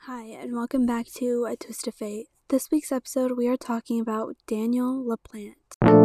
Hi, and welcome back to A Twist of Fate. This week's episode, we are talking about Daniel LaPlante.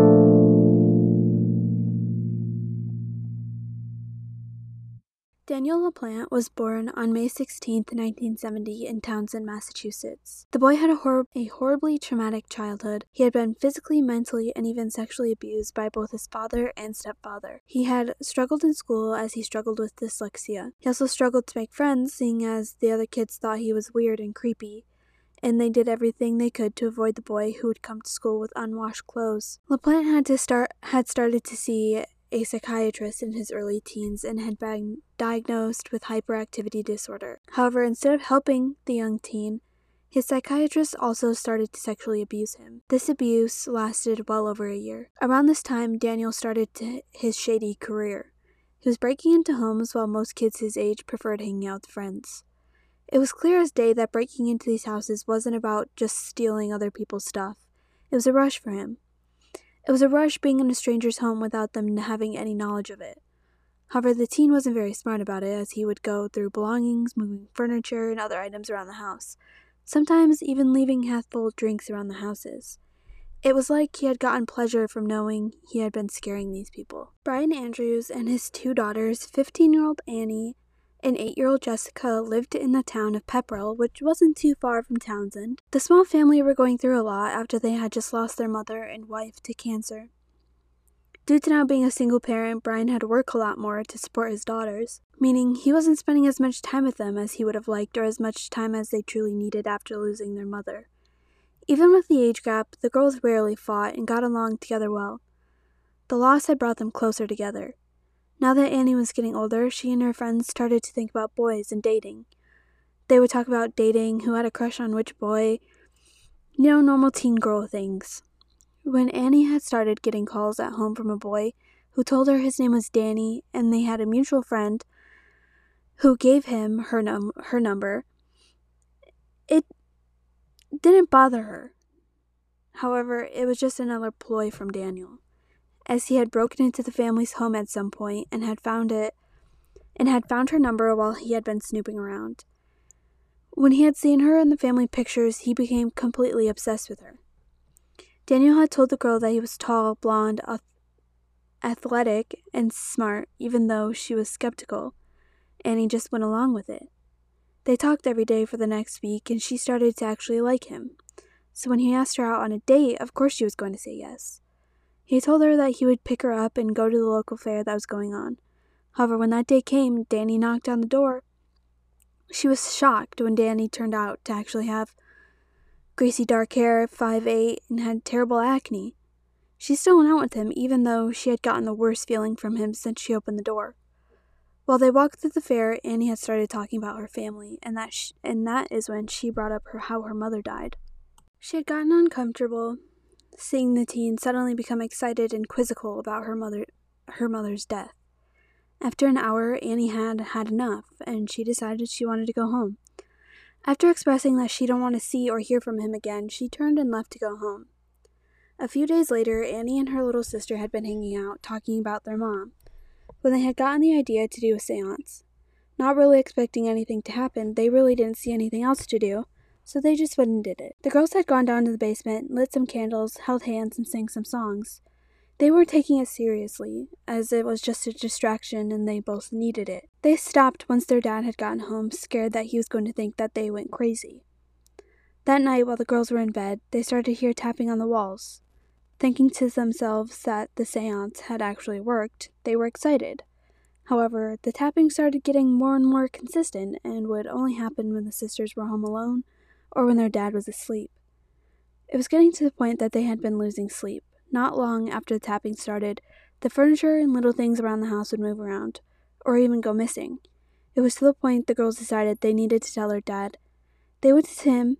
Daniel LaPlante was born on May 16, 1970 in Townsend, Massachusetts. The boy had a horribly traumatic childhood. He had been physically, mentally, and even sexually abused by both his father and stepfather. He had struggled in school as he struggled with dyslexia. He also struggled to make friends, seeing as the other kids thought he was weird and creepy, and they did everything they could to avoid the boy who would come to school with unwashed clothes. LaPlante had started to see a psychiatrist in his early teens and had been diagnosed with hyperactivity disorder. However, instead of helping the young teen, his psychiatrist also started to sexually abuse him. This abuse lasted well over a year. Around this time, Daniel started his shady career. He was breaking into homes while most kids his age preferred hanging out with friends. It was clear as day that breaking into these houses wasn't about just stealing other people's stuff. It was a rush for him. It was a rush being in a stranger's home without them having any knowledge of it. However, the teen wasn't very smart about it, as he would go through belongings, moving furniture and other items around the house, sometimes even leaving half-full drinks around the houses. It was like he had gotten pleasure from knowing he had been scaring these people. Brian Andrews and his two daughters, 15-year-old Annie and 8-year-old Jessica, lived in the town of Pepperell, which wasn't too far from Townsend. The small family were going through a lot after they had just lost their mother and wife to cancer. Due to now being a single parent, Brian had to work a lot more to support his daughters, meaning he wasn't spending as much time with them as he would have liked or as much time as they truly needed after losing their mother. Even with the age gap, the girls rarely fought and got along together well. The loss had brought them closer together. Now that Annie was getting older, she and her friends started to think about boys and dating. They would talk about dating, who had a crush on which boy, normal teen girl things. When Annie had started getting calls at home from a boy who told her his name was Danny and they had a mutual friend who gave him her number, it didn't bother her. However, it was just another ploy from Daniel, as he had broken into the family's home at some point and had found her number while he had been snooping around. When he had seen her in the family pictures, he became completely obsessed with her. Daniel had told the girl that he was tall, blonde, athletic, and smart, even though she was skeptical, and he just went along with it. They talked every day for the next week, and she started to actually like him. So when he asked her out on a date, of course she was going to say yes. He told her that he would pick her up and go to the local fair that was going on. However, when that day came, Danny knocked on the door. She was shocked when Danny turned out to actually have greasy dark hair, 5'8", and had terrible acne. She still went out with him, even though she had gotten the worst feeling from him since she opened the door. While they walked through the fair, Annie had started talking about her family, and that is when she brought up how her mother died. She had gotten uncomfortable seeing the teen suddenly become excited and quizzical about her mother's death. After an hour, Annie had had enough, and she decided she wanted to go home. After expressing that she didn't want to see or hear from him again, she turned and left to go home. A few days later, Annie and her little sister had been hanging out, talking about their mom, when they had gotten the idea to do a seance. Not really expecting anything to happen, they really didn't see anything else to do, so they just went and did it. The girls had gone down to the basement, lit some candles, held hands, and sang some songs. They were taking it seriously, as it was just a distraction and they both needed it. They stopped once their dad had gotten home, scared that he was going to think that they went crazy. That night, while the girls were in bed, they started to hear tapping on the walls. Thinking to themselves that the seance had actually worked, they were excited. However, the tapping started getting more and more consistent and would only happen when the sisters were home alone or when their dad was asleep. It was getting to the point that they had been losing sleep. Not long after the tapping started, the furniture and little things around the house would move around, or even go missing. It was to the point the girls decided they needed to tell their dad. They went to him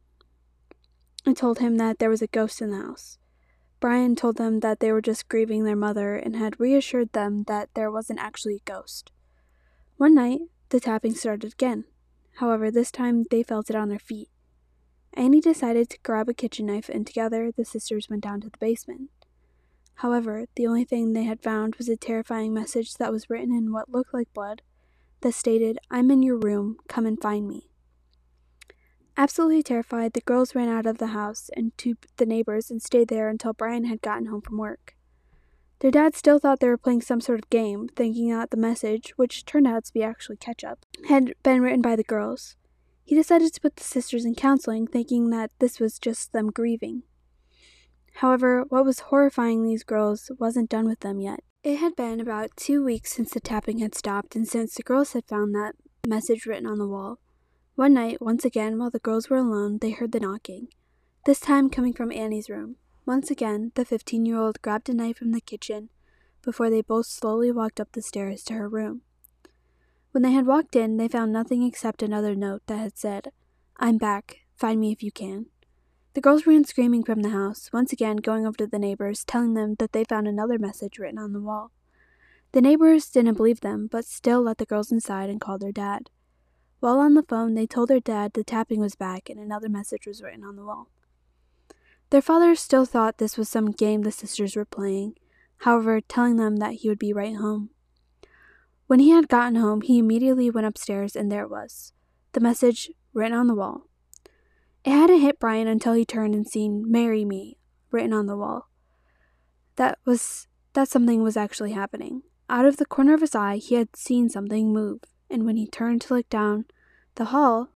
and told him that there was a ghost in the house. Brian told them that they were just grieving their mother and had reassured them that there wasn't actually a ghost. One night, the tapping started again. However, this time they felt it on their feet. Annie decided to grab a kitchen knife, and together the sisters went down to the basement. However, the only thing they had found was a terrifying message that was written in what looked like blood that stated, "I'm in your room, come and find me." Absolutely terrified, the girls ran out of the house and to the neighbors and stayed there until Brian had gotten home from work. Their dad still thought they were playing some sort of game, thinking that the message, which turned out to be actually ketchup, had been written by the girls. He decided to put the sisters in counseling, thinking that this was just them grieving. However, what was horrifying these girls wasn't done with them yet. It had been about 2 weeks since the tapping had stopped and since the girls had found that message written on the wall. One night, once again, while the girls were alone, they heard the knocking, this time coming from Annie's room. Once again, the 15-year-old grabbed a knife from the kitchen before they both slowly walked up the stairs to her room. When they had walked in, they found nothing except another note that had said, "I'm back. Find me if you can." The girls ran screaming from the house, once again going over to the neighbors, telling them that they found another message written on the wall. The neighbors didn't believe them, but still let the girls inside and called their dad. While on the phone, they told their dad the tapping was back and another message was written on the wall. Their father still thought this was some game the sisters were playing, however, telling them that he would be right home. When he had gotten home, he immediately went upstairs and there it was, the message written on the wall. It hadn't hit Brian until he turned and seen "Marry Me" written on the wall. That something was actually happening. Out of the corner of his eye, he had seen something move, and when he turned to look down the hall,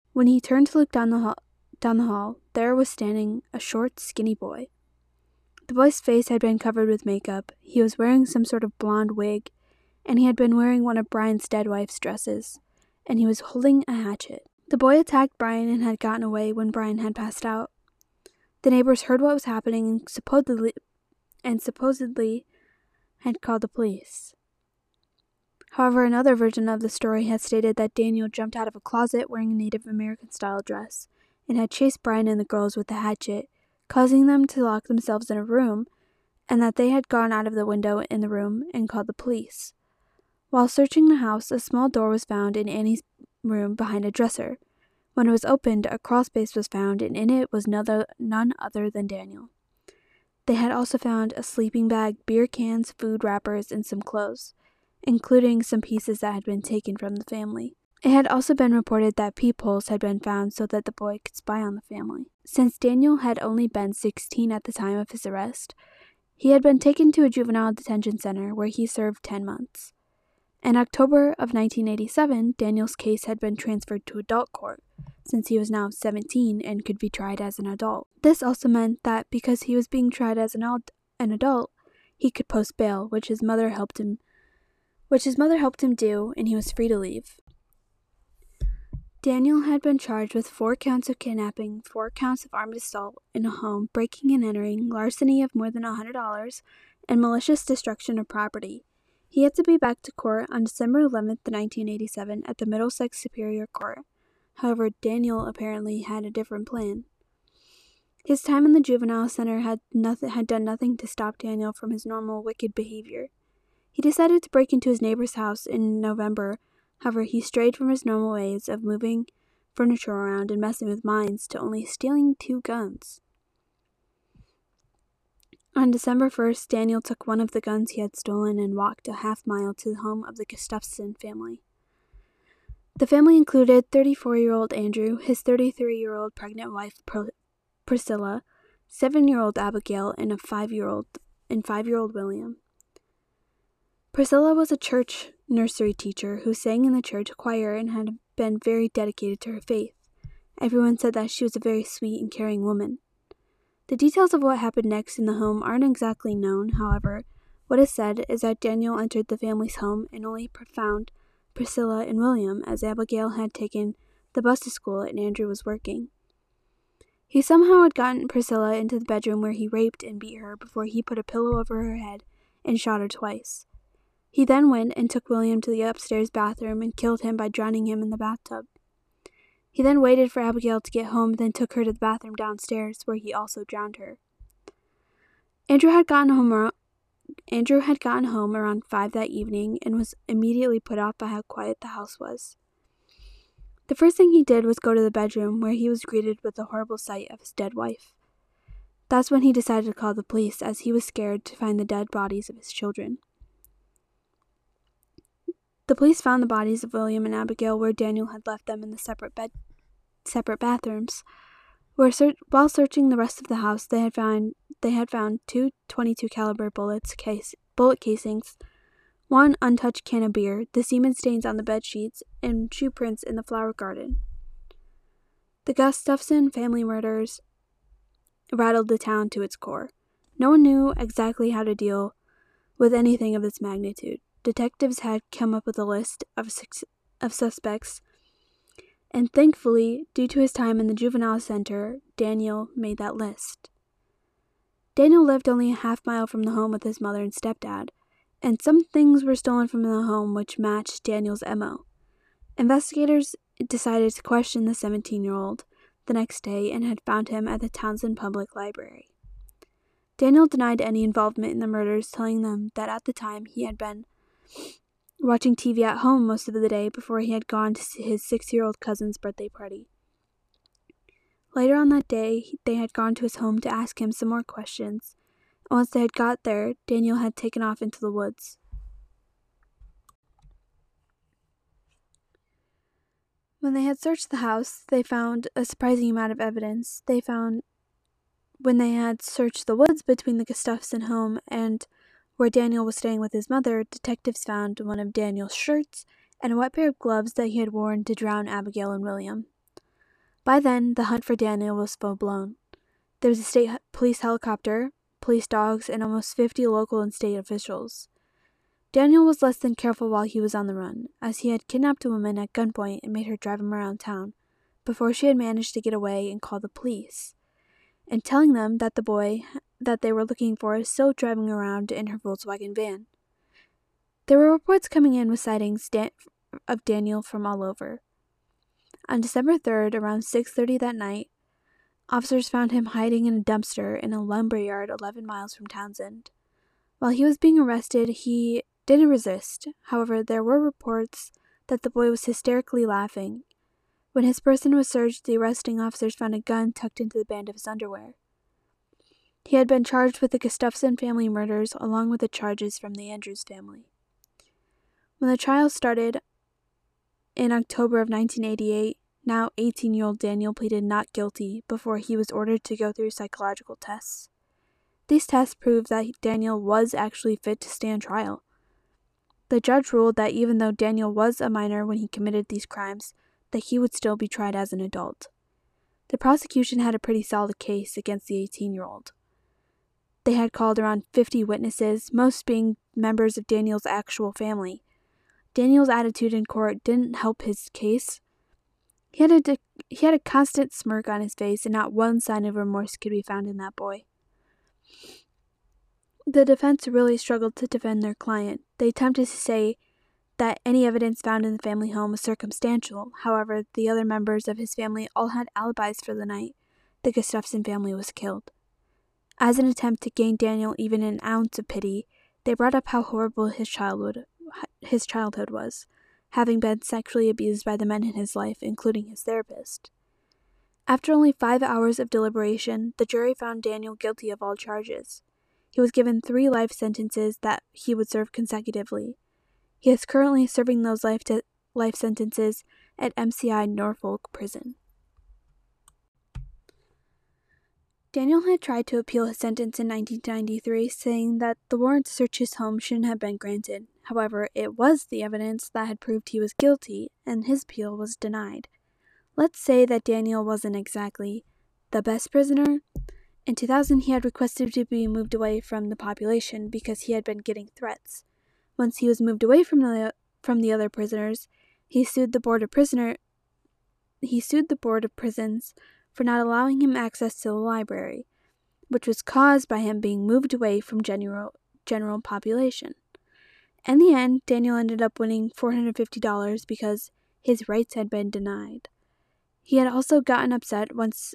there was standing a short, skinny boy. The boy's face had been covered with makeup, he was wearing some sort of blonde wig, and he had been wearing one of Brian's dead wife's dresses, and he was holding a hatchet. The boy attacked Brian and had gotten away when Brian had passed out. The neighbors heard what was happening and supposedly had called the police. However, another version of the story had stated that Daniel jumped out of a closet wearing a Native American-style dress and had chased Brian and the girls with the hatchet, causing them to lock themselves in a room, and that they had gone out of the window in the room and called the police. While searching the house, a small door was found in Annie's room behind a dresser. When it was opened, a crawl space was found, and in it was none other than Daniel. They had also found a sleeping bag, beer cans, food wrappers, and some clothes, including some pieces that had been taken from the family. It had also been reported that peepholes had been found so that the boy could spy on the family. Since Daniel had only been 16 at the time of his arrest, he had been taken to a juvenile detention center where he served 10 months. In October of 1987, Daniel's case had been transferred to adult court, since he was now 17 and could be tried as an adult. This also meant that because he was being tried as an adult, he could post bail, which his mother helped him do, and he was free to leave. Daniel had been charged with 4 counts of kidnapping, 4 counts of armed assault in a home, breaking and entering, larceny of more than $100, and malicious destruction of property. He had to be back to court on December 11, 1987, at the Middlesex Superior Court. However, Daniel apparently had a different plan. His time in the juvenile center had done nothing to stop Daniel from his normal wicked behavior. He decided to break into his neighbor's house in November. However, he strayed from his normal ways of moving furniture around and messing with mines to only stealing 2 guns. On December 1st, Daniel took one of the guns he had stolen and walked a half-mile to the home of the Gustafson family. The family included 34-year-old Andrew, his 33-year-old pregnant wife Priscilla, 7-year-old Abigail, and 5-year-old William. Priscilla was a church nursery teacher who sang in the church choir and had been very dedicated to her faith. Everyone said that she was a very sweet and caring woman. The details of what happened next in the home aren't exactly known. However, what is said is that Daniel entered the family's home and only found Priscilla and William, as Abigail had taken the bus to school and Andrew was working. He somehow had gotten Priscilla into the bedroom where he raped and beat her before he put a pillow over her head and shot her twice. He then went and took William to the upstairs bathroom and killed him by drowning him in the bathtub. He then waited for Abigail to get home, then took her to the bathroom downstairs, where he also drowned her. Andrew had gotten home around 5 that evening and was immediately put off by how quiet the house was. The first thing he did was go to the bedroom, where he was greeted with the horrible sight of his dead wife. That's when he decided to call the police, as he was scared to find the dead bodies of his children. The police found the bodies of William and Abigail where Daniel had left them in the separate separate bathrooms. While searching the rest of the house, they had found two .22 caliber bullet casings, one untouched can of beer, the semen stains on the bed sheets, and shoe prints in the flower garden. The Gustafson family murders rattled the town to its core. No one knew exactly how to deal with anything of this magnitude. Detectives had come up with a list of suspects, and thankfully, due to his time in the juvenile center, Daniel made that list. Daniel lived only a half-mile from the home with his mother and stepdad, and some things were stolen from the home which matched Daniel's MO. Investigators decided to question the 17-year-old the next day and had found him at the Townsend Public Library. Daniel denied any involvement in the murders, telling them that at the time he had been watching TV at home most of the day before he had gone to his 6-year-old cousin's birthday party. Later on that day, they had gone to his home to ask him some more questions. Once they had got there, Daniel had taken off into the woods. When they had searched the house, they found a surprising amount of evidence. When they had searched the woods between the Gustafson home and where Daniel was staying with his mother, detectives found one of Daniel's shirts and a wet pair of gloves that he had worn to drown Abigail and William. By then, the hunt for Daniel was full-blown. There was a state police helicopter, police dogs, and almost 50 local and state officials. Daniel was less than careful while he was on the run, as he had kidnapped a woman at gunpoint and made her drive him around town before she had managed to get away and call the police, and telling them that the boy that they were looking for is still driving around in her Volkswagen van. There were reports coming in with sightings of Daniel from all over. On December 3rd, around 6:30 that night, officers found him hiding in a dumpster in a lumberyard 11 miles from Townsend. While he was being arrested, he didn't resist. However, there were reports that the boy was hysterically laughing. When his person was searched, the arresting officers found a gun tucked into the band of his underwear. He had been charged with the Gustafson family murders along with the charges from the Andrews family. When the trial started in October of 1988, now 18-year-old Daniel pleaded not guilty before he was ordered to go through psychological tests. These tests proved that Daniel was actually fit to stand trial. The judge ruled that even though Daniel was a minor when he committed these crimes, that he would still be tried as an adult. The prosecution had a pretty solid case against the 18-year-old. They had called around 50 witnesses, most being members of Daniel's actual family. Daniel's attitude in court didn't help his case. He had a constant smirk on his face, and not one sign of remorse could be found in that boy. The defense really struggled to defend their client. They attempted to say that any evidence found in the family home was circumstantial. However, the other members of his family all had alibis for the night the Gustafson family was killed. As an attempt to gain Daniel even an ounce of pity, they brought up how horrible his childhood was, having been sexually abused by the men in his life, including his therapist. After only 5 hours of deliberation, the jury found Daniel guilty of all charges. He was given 3 life sentences that he would serve consecutively. He is currently serving those life sentences at MCI Norfolk Prison. Daniel had tried to appeal his sentence in 1993, saying that the warrant to search his home shouldn't have been granted. However, it was the evidence that had proved he was guilty, and his appeal was denied. Let's say that Daniel wasn't exactly the best prisoner. In 2000, he had requested to be moved away from the population because he had been getting threats. Once he was moved away from the other prisoners, he sued the Board of Prisons for not allowing him access to the library, which was caused by him being moved away from general population. In the end, Daniel ended up winning $450 because his rights had been denied. He had also gotten upset once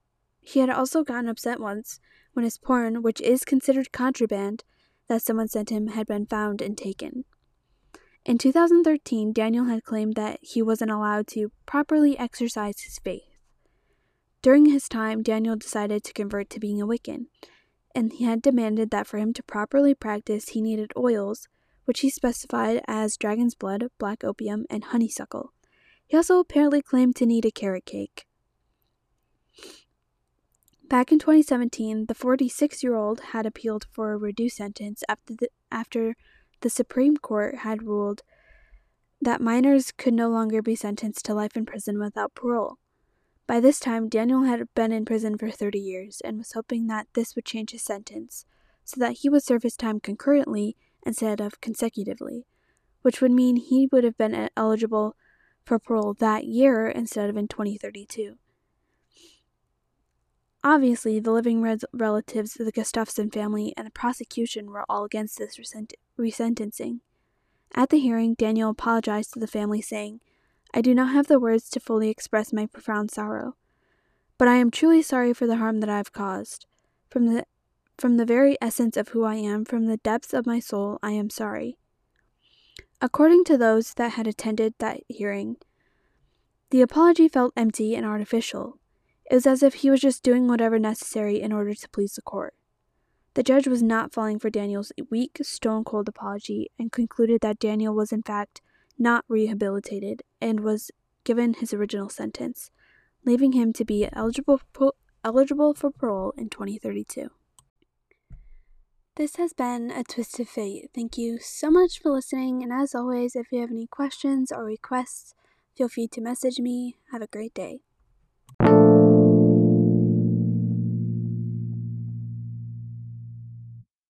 when his porn, which is considered contraband, that someone sent him had been found and taken. In 2013, Daniel had claimed that he wasn't allowed to properly exercise his faith. During his time, Daniel decided to convert to being a Wiccan, and he had demanded that for him to properly practice, he needed oils, which he specified as dragon's blood, black opium, and honeysuckle. He also apparently claimed to need a carrot cake. Back in 2017, the 46-year-old had appealed for a reduced sentence after the Supreme Court had ruled that minors could no longer be sentenced to life in prison without parole. By this time, Daniel had been in prison for 30 years and was hoping that this would change his sentence so that he would serve his time concurrently instead of consecutively, which would mean he would have been eligible for parole that year instead of in 2032. Obviously, the living relatives of the Gustafson family and the prosecution were all against this resentencing. At the hearing, Daniel apologized to the family, saying, "I do not have the words to fully express my profound sorrow, but I am truly sorry for the harm that I have caused. From the very essence of who I am, from the depths of my soul, I am sorry." According to those that had attended that hearing, the apology felt empty and artificial. It was as if he was just doing whatever necessary in order to please the court. The judge was not falling for Daniel's weak, stone-cold apology and concluded that Daniel was in fact not rehabilitated and was given his original sentence, leaving him to be eligible for parole in 2032. This has been A Twist of Fate. Thank you so much for listening, and as always, if you have any questions or requests, feel free to message me. Have a great day.